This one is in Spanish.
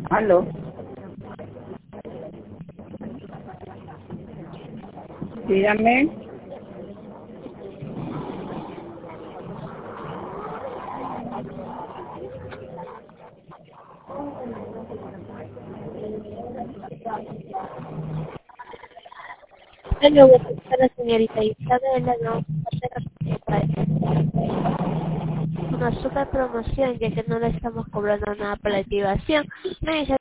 Aló. Dígame. Hola, buenas tardes, señorita Isabela, no una super promoción ya que no le estamos cobrando nada por la activación. Me dice